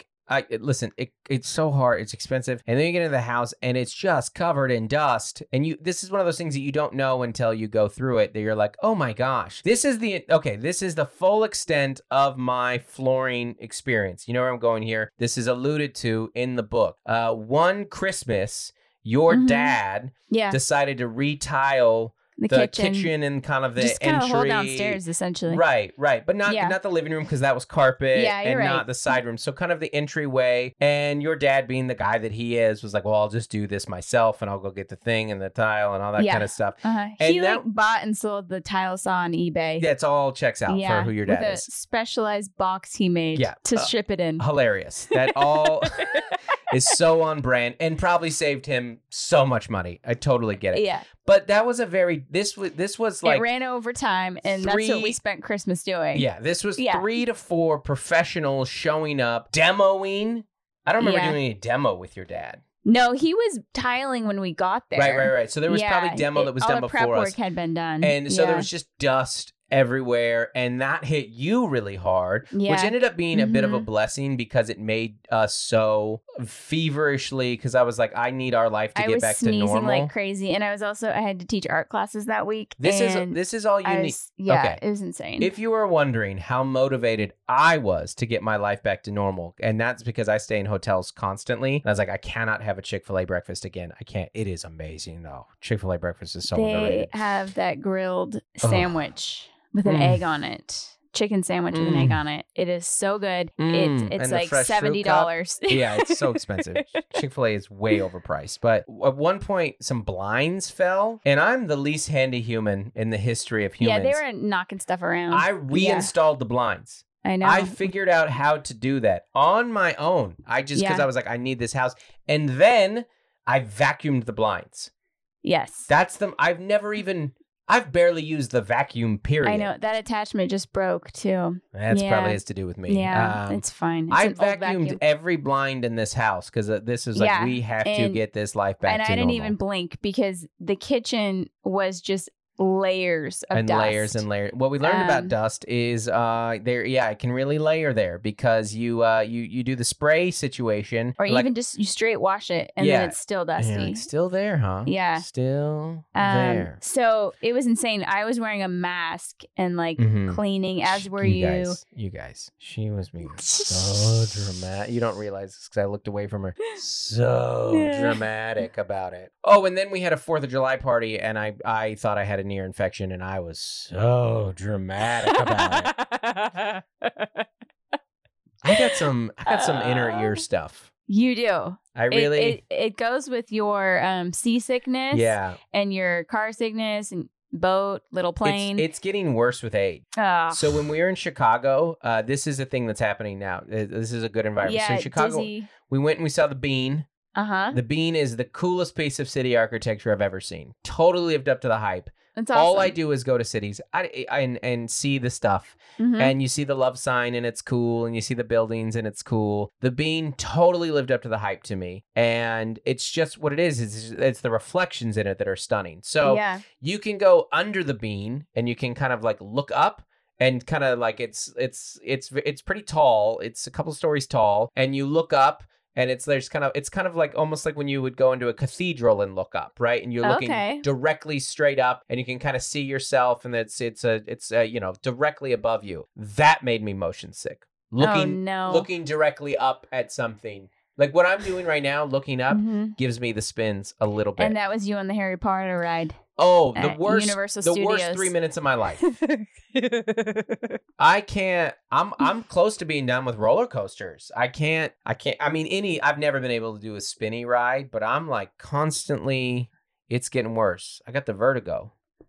it's so hard. It's expensive. And then you get into the house and it's just covered in dust. And this is one of those things that you don't know until you go through it, that you're like, oh my gosh, this is the full extent of my flooring experience. You know where I'm going here? This is alluded to in the book. One Christmas, your dad decided to retile the kitchen and kind of the just entry. Kind of whole downstairs, essentially. Right. But not the living room, because that was carpet, and right. not the side room. So kind of the entryway. And your dad, being the guy that he is, was like, well, I'll just do this myself, and I'll go get the thing and the tile and all that kind of stuff. And he bought and sold the tile saw on eBay. Yeah, it's all checks out for who your dad with is. A specialized box he made to ship it in. Hilarious. That all is so on brand and probably saved him so much money. I totally get it. Yeah. But that was this was like, it ran over time, and that's what we spent Christmas doing. Yeah, this was 3 to 4 professionals showing up, demoing. I don't remember doing a demo with your dad. No, he was tiling when we got there. Right. So there was probably demo that was done before us. All the prep work had been done. And so there was just dust everywhere, and that hit you really hard, which ended up being a bit of a blessing, because it made us so feverishly, because I was like, I need our life to get back to normal. I was sneezing like crazy, and I had to teach art classes that week. This is all you need. Yeah, it was insane. If you were wondering how motivated I was to get my life back to normal, and that's because I stay in hotels constantly, and I was like, I cannot have a Chick-fil-A breakfast again. I can't. It is amazing though. Chick-fil-A breakfast is so underrated. They have that grilled sandwich. with an egg on it. Chicken sandwich with an egg on it. It is so good. It's like $70. Yeah, it's so expensive. Chick-fil-A is way overpriced. But at one point, some blinds fell, and I'm the least handy human in the history of humans. Yeah, they were knocking stuff around. I reinstalled the blinds. I know. I figured out how to do that on my own. Because I was like, I need this house. And then I vacuumed the blinds. Yes. I've barely used the vacuum, period. I know. That attachment just broke, too. That's probably has to do with me. Yeah, it's fine. I vacuumed every blind in this house because this is like, we have to get this life back to normal. And I didn't even blink because the kitchen was just layers of dust. Layers and layers. What we learned about dust is it can really layer there because you do the spray situation. Or even just you straight wash it and then it's still dusty. Yeah, it's still there, huh? Yeah. Still there. So it was insane. I was wearing a mask and cleaning, as were you. You guys. She was being so dramatic. You don't realize this because I looked away from her. So dramatic about it. Oh, and then we had a 4th of July party and I thought I had a near infection and I was so dramatic about it. I got some inner ear stuff. You do. I really it goes with your seasickness and your car sickness and boat, little plane. It's getting worse with age. So when we were in Chicago, this is a thing that's happening now. This is a good environment. So in Chicago, we went and we saw the Bean. The Bean is the coolest piece of city architecture I've ever seen. Totally lived up to the hype. That's awesome. All I do is go to cities and see the stuff. And you see the love sign and it's cool. And you see the buildings and it's cool. The Bean totally lived up to the hype to me. And it's just what it is. It's the reflections in it that are stunning. So you can go under the Bean and you can kind of like look up. And kind of like it's pretty tall. It's a couple stories tall. And you look up. And it's kind of like almost like when you would go into a cathedral and look up, right? And you're looking directly straight up, and you can kind of see yourself, and it's directly above you. That made me motion sick. Looking directly up at something. Like what I'm doing right now, looking up, gives me the spins a little bit. And that was you on the Harry Potter ride. Oh, the worst 3 minutes of my life. I can't. I'm close to being done with roller coasters. I can't. I mean, I've never been able to do a spinny ride, but I'm like constantly. It's getting worse. I got the vertigo.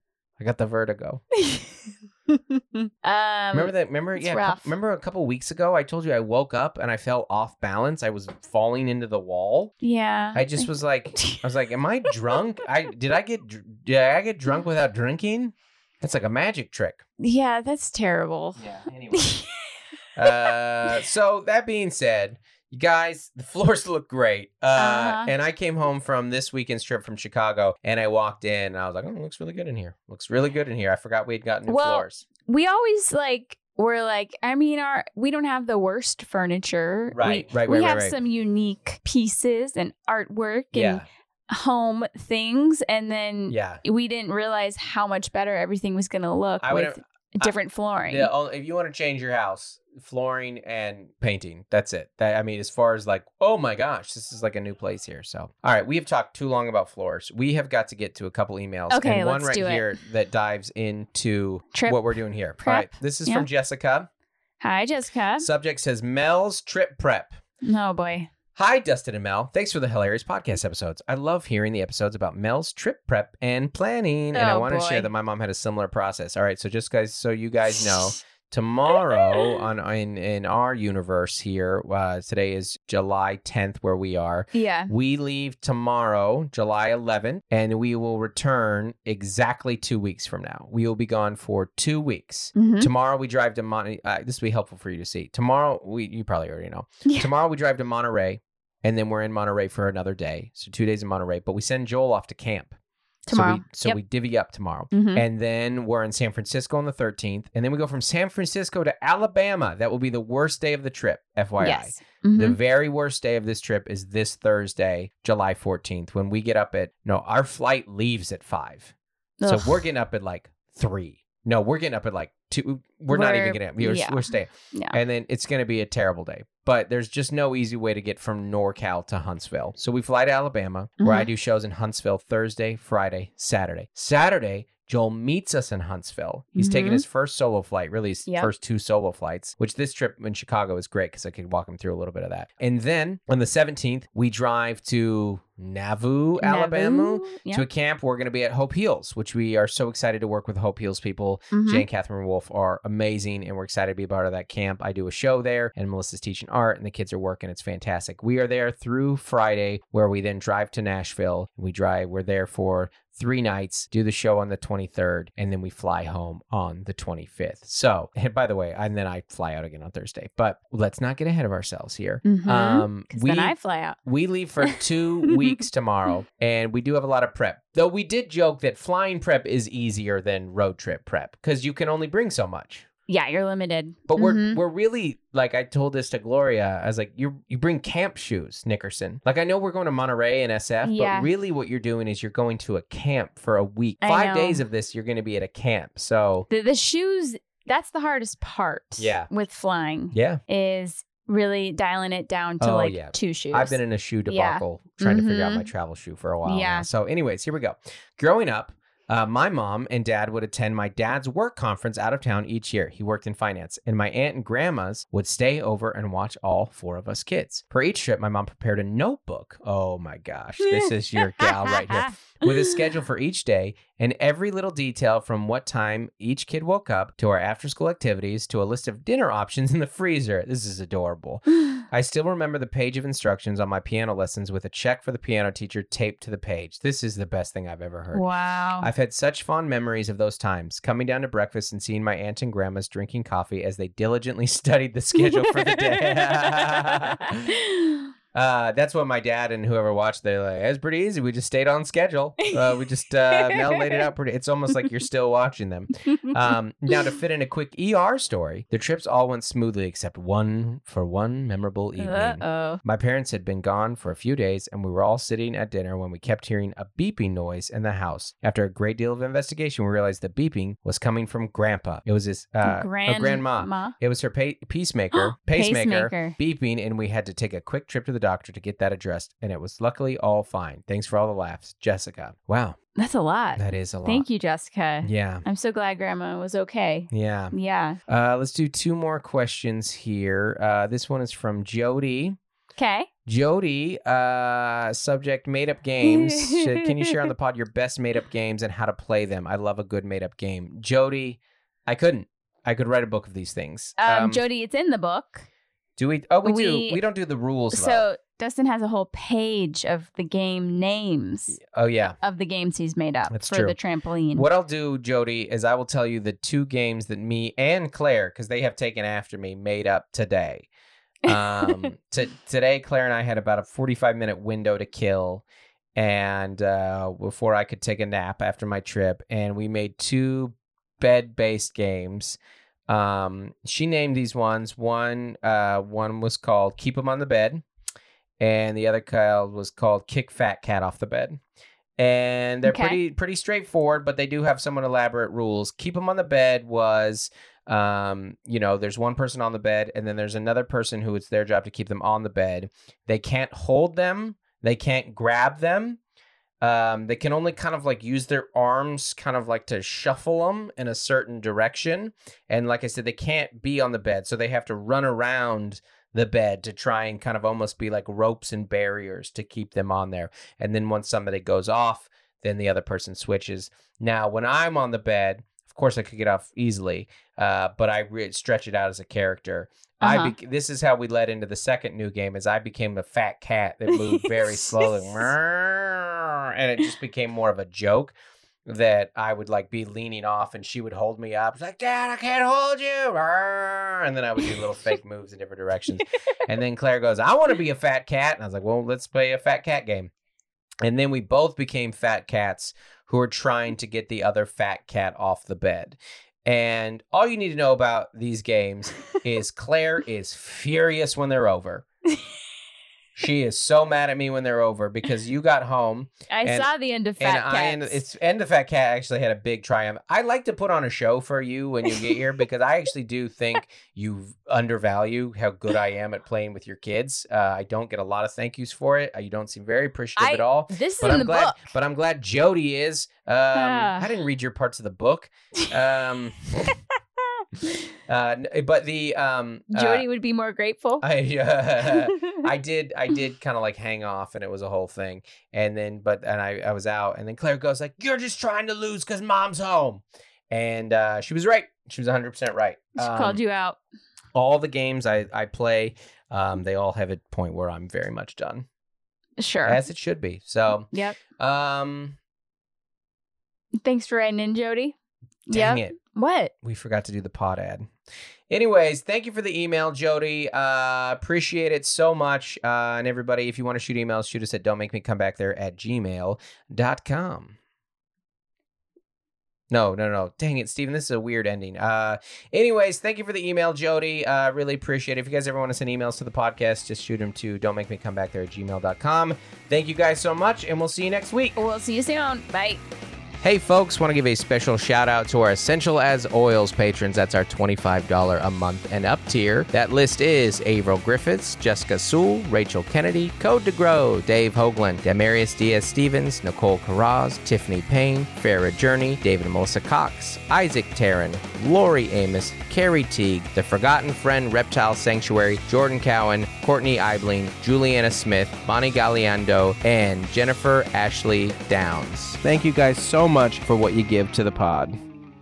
Remember that? Remember a couple weeks ago, I told you I woke up and I felt off balance. I was falling into the wall. Yeah. I was like, am I drunk? Did I get drunk without drinking? That's like a magic trick. Yeah, that's terrible. Yeah. Anyway. So that being said, you guys, the floors look great. And I came home from this weekend's trip from Chicago, and I walked in, and I was like, it looks really good in here. I forgot we had gotten new floors. We always we don't have the worst furniture. Right. We have some unique pieces and artwork and home things, and then we didn't realize how much better everything was going to look with different flooring. Yeah, if you want to change your house, flooring and painting, that's it. As far as like, oh my gosh, this is like a new place here. So, all right, we have talked too long about floors. We have got to get to a couple emails. Okay, and one let's do here that dives into trip what we're doing here. Prep. All right, this is from Jessica. Hi, Jessica. Subject says Mel's trip prep. Oh boy. Hi, Dustin and Mel. Thanks for the hilarious podcast episodes. I love hearing the episodes about Mel's trip prep and planning. And I want to share that my mom had a similar process. All right, so just guys, so you guys know, tomorrow in our universe here, today is July 10th where we are. Yeah. We leave tomorrow, July 11th, and we will return exactly 2 weeks from now. We will be gone for 2 weeks. Mm-hmm. Tomorrow we drive to Monterey. This will be helpful for you to see. Tomorrow, you probably already know. Yeah. Tomorrow we drive to Monterey. And then we're in Monterey for another day. So 2 days in Monterey. But we send Joel off to camp. Tomorrow. So we divvy up tomorrow. Mm-hmm. And then we're in San Francisco on the 13th. And then we go from San Francisco to Alabama. That will be the worst day of the trip, FYI. Yes. Mm-hmm. The very worst day of this trip is this Thursday, July 14th, when we get up our flight leaves at 5. Ugh. So we're getting up at like 3. No, we're getting up at like 2. We're not even getting up. We're staying. Yeah. And then it's going to be a terrible day. But there's just no easy way to get from NorCal to Huntsville. So we fly to Alabama, where I do shows in Huntsville Thursday, Friday, Saturday. Saturday, Joel meets us in Huntsville. He's taking his first solo flight, really his first 2 solo flights, which this trip in Chicago is great because I could walk him through a little bit of that. And then on the 17th, we drive to Nauvoo, Alabama, to a camp. We're going to be at Hope Heals, which we are so excited to work with Hope Heals people. Jay and Catherine Wolf are amazing, and we're excited to be a part of that camp. I do a show there, and Melissa's teaching art, and the kids are working. It's fantastic. We are there through Friday, where we then drive to Nashville. We're there for 3 nights, do the show on the 23rd, and then we fly home on the 25th. So, and by the way, and then I fly out again on Thursday. But let's not get ahead of ourselves here. Then I fly out. We leave for 2 weeks tomorrow, and we do have a lot of prep. Though we did joke that flying prep is easier than road trip prep because you can only bring so much. Yeah, you're limited. But we're really, like, I told this to Gloria, I was like, you bring camp shoes, Nickerson. Like, I know we're going to Monterey and SF, but really what you're doing is you're going to a camp for a week. 5 days of this, you're going to be at a camp. So the shoes, that's the hardest part with flying. Yeah. Is really dialing it down to 2 shoes. I've been in a shoe debacle trying to figure out my travel shoe for a while now. So anyways, here we go. Growing up, my mom and dad would attend my dad's work conference out of town each year. He worked in finance, and my aunt and grandmas would stay over and watch all 4 of us kids. For each trip, my mom prepared a notebook. Oh my gosh, this is your gal right here. With a schedule for each day and every little detail from what time each kid woke up to our after-school activities to a list of dinner options in the freezer. This is adorable. I still remember the page of instructions on my piano lessons with a check for the piano teacher taped to the page. This is the best thing I've ever heard. Wow. I've had such fond memories of those times, coming down to breakfast and seeing my aunt and grandmas drinking coffee as they diligently studied the schedule for the day. That's what my dad and whoever watched, they're like, it's pretty easy. We just stayed on schedule. We just Mel laid it out pretty. It's almost like you're still watching them. Now, to fit in a quick ER story, the trips all went smoothly except one memorable evening. My parents had been gone for a few days, and we were all sitting at dinner when we kept hearing a beeping noise in the house. After a great deal of investigation, we realized the beeping was coming from Grandpa. It was his grandma. It was her pacemaker beeping, and we had to take a quick trip to the doctor to get that addressed, and it was luckily all fine. Thanks for all the laughs, Jessica. Wow. That's a lot. That is a lot. Thank you, Jessica. Yeah. I'm so glad Grandma was okay. Yeah. Yeah. Let's do 2 more questions here. This one is from Jody. Okay. Jody, subject made-up games. Can you share on the pod your best made-up games and how to play them? I love a good made-up game. Jody, I could write a book of these things. Jody, it's in the book. Do we? Oh, we do. We don't do the rules, so though. Dustin has a whole page of the game names. Oh, yeah. Of the games he's made up That's for true. the trampoline. What I'll do, Jody, is I will tell you the 2 games that me and Claire, because they have taken after me, made up today. Today, Claire and I had about a 45-minute window to kill, and before I could take a nap after my trip, and we made 2 bed-based games. She named these ones. One was called Keep 'em on the Bed, and the other was called Kick Fat Cat Off the Bed. And they're pretty straightforward, but they do have somewhat elaborate rules. Keep 'em on the Bed was, there's one person on the bed, and then there's another person who it's their job to keep them on the bed. They can't hold them. They can't grab them. They can only kind of like use their arms kind of like to shuffle them in a certain direction. And like I said, they can't be on the bed. So they have to run around the bed to try and kind of almost be like ropes and barriers to keep them on there. And then once somebody goes off, then the other person switches. Now, when I'm on the bed, of course I could get off easily, but I stretch it out as a character. This is how we led into the second new game, is I became a fat cat that moved very slowly. And it just became more of a joke that I would like be leaning off and she would hold me up. It's like, Dad, I can't hold you. And then I would do little fake moves in different directions. And then Claire goes, I want to be a fat cat. And I was like, well, let's play a fat cat game. And then we both became fat cats who are trying to get the other fat cat off the bed. And all you need to know about these games is Claire is furious when they're over. She is so mad at me when they're over because you got home. I saw the end of Fat Cats. End of Fat Cat actually had a big triumph. I like to put on a show for you when you get here because I actually do think you undervalue how good I am at playing with your kids. I don't get a lot of thank yous for it. You don't seem very appreciative at all. This is in the book. But I'm glad Jody is. I didn't read your parts of the book. But the Jody would be more grateful. I did kind of like hang off, and it was a whole thing. And then, I was out, and then Claire goes like, "You're just trying to lose because Mom's home," and she was right. She was 100% right. She called you out. All the games I play, they all have a point where I'm very much done. Sure, as it should be. So, yep. Thanks for writing in, Jody. Dang it. What? We forgot to do the pod ad. Anyways, thank you for the email, Jody. Appreciate it so much. And everybody, if you want to shoot emails, shoot us at don'tmakemecomebackthere@gmail.com. No. Dang it, Steven. This is a weird ending. Anyways, thank you for the email, Jody. Really appreciate it. If you guys ever want to send emails to the podcast, just shoot them to don'tmakemecomebackthere@gmail.com. Thank you guys so much, and we'll see you next week. We'll see you soon. Bye. Hey folks, want to give a special shout out to our Essential as Oils patrons. That's our $25 a month and up tier. That list is Averill Griffiths, Jessica Sewell, Rachel Kennedy, Code to Grow, Dave Hoagland, Demarius Diaz-Stevens, Nicole Carraz, Tiffany Payne, Farrah Journey, David and Melissa Cox, Isaac Taryn, Lori Amos, Carrie Teague, The Forgotten Friend Reptile Sanctuary, Jordan Cowan, Courtney Eibling, Juliana Smith, Bonnie Galliando, and Jennifer Ashley Downs. Thank you guys so much for what you give to the pod.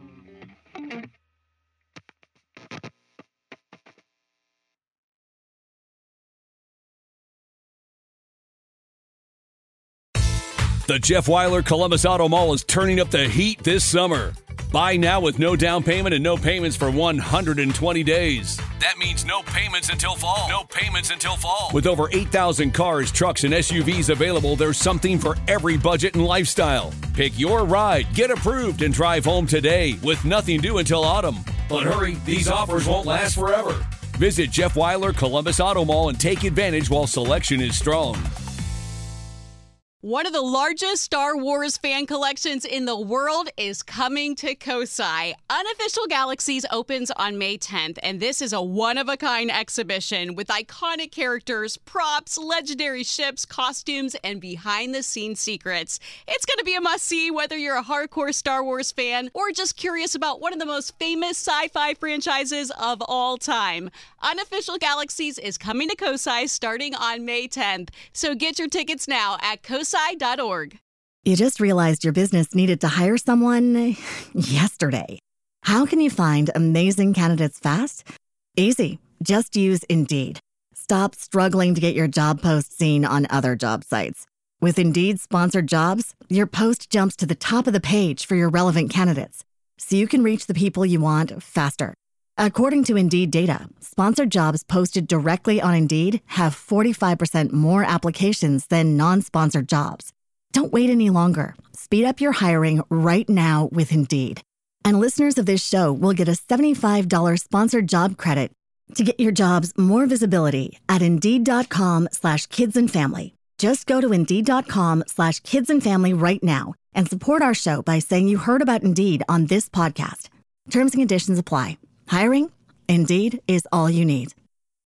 The Jeff Weiler Columbus Auto Mall is turning up the heat this summer. Buy now with no down payment and no payments for 120 days. That means no payments until fall. No payments until fall. With over 8,000 cars, trucks, and SUVs available, there's something for every budget and lifestyle. Pick your ride, get approved, and drive home today with nothing due until autumn. But hurry, these offers won't last forever. Visit Jeff Weiler Columbus Auto Mall and take advantage while selection is strong. One of the largest Star Wars fan collections in the world is coming to Kosai. Unofficial Galaxies opens on May 10th, and this is a one-of-a-kind exhibition with iconic characters, props, legendary ships, costumes, and behind-the-scenes secrets. It's going to be a must-see whether you're a hardcore Star Wars fan or just curious about one of the most famous sci-fi franchises of all time. Unofficial Galaxies is coming to Kosai starting on May 10th, so get your tickets now at kosai.org. You just realized your business needed to hire someone yesterday. How can you find amazing candidates fast? Easy. Just use Indeed. Stop struggling to get your job post seen on other job sites. With Indeed sponsored jobs, your post jumps to the top of the page for your relevant candidates, so you can reach the people you want faster. According to Indeed data, sponsored jobs posted directly on Indeed have 45% more applications than non-sponsored jobs. Don't wait any longer. Speed up your hiring right now with Indeed. And listeners of this show will get a $75 sponsored job credit to get your jobs more visibility at Indeed.com/kidsandfamily. Just go to Indeed.com/kidsandfamily right now and support our show by saying you heard about Indeed on this podcast. Terms and conditions apply. Hiring? Indeed is all you need.